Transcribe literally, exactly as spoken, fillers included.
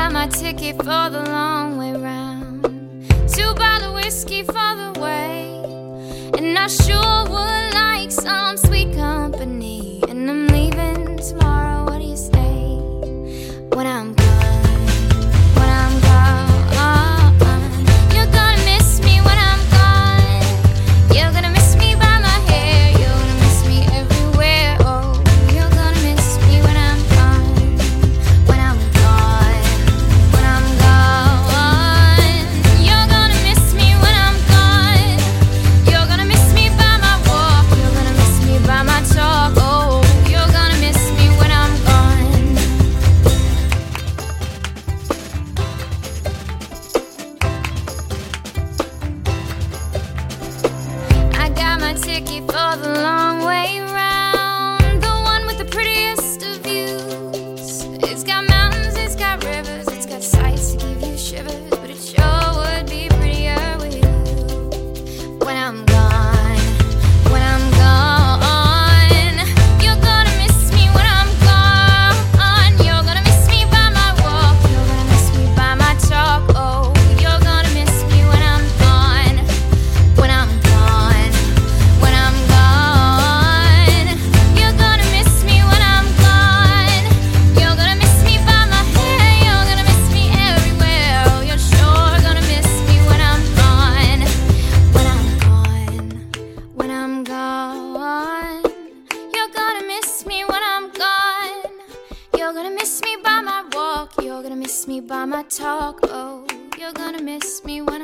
got my ticket for the long way round. Two bottle whiskey for the way, and I sure would like some sweet company. And I'm leaving tomorrow, what do you say? When I'm gone, when I'm gone, you're gonna miss me when I'm gone. You're gonna miss me by my hair, you're gonna miss me everywhere. Oh, you're gonna miss me when I'm gone, when I'm gone, when I'm gone. You're gonna miss me when I'm gone. You're gonna miss me by my walk, you're gonna miss me by my talk. Oh, you're gonna miss me when I'm gone. I got my ticket for the long way round, the one with the prettiest of views. It's got mountains, it's got rivers, it's got sights to give you shivers, but it sure would be prettier with you. When I'm gone, when I'm gone, you're gonna miss me when I'm gone. You're gonna miss me by my walk, you're gonna miss me by my talk. Oh, you're gonna miss me when I'm gone, when I'm gone, when I'm gone. You're gonna miss me when I'm gone. You're gonna miss me by my hair, you're gonna miss me everywhere. Oh, you're sure gonna miss me when I'm gone, when I'm gone, when I'm gone. You're gonna miss me when I'm gone. You're gonna miss me by my walk, you're gonna miss me by my talk. Oh, you're gonna miss me when